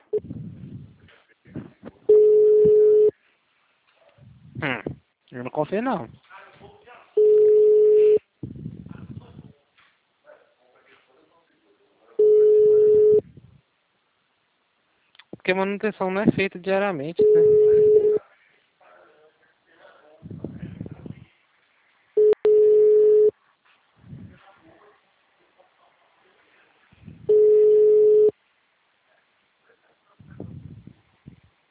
Eu não confio não. Porque a manutenção não é feita diariamente, né?